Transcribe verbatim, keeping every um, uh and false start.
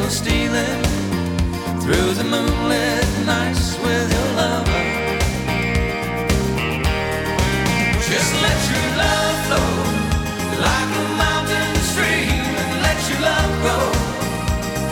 go stealing through the moonlit nights with your love.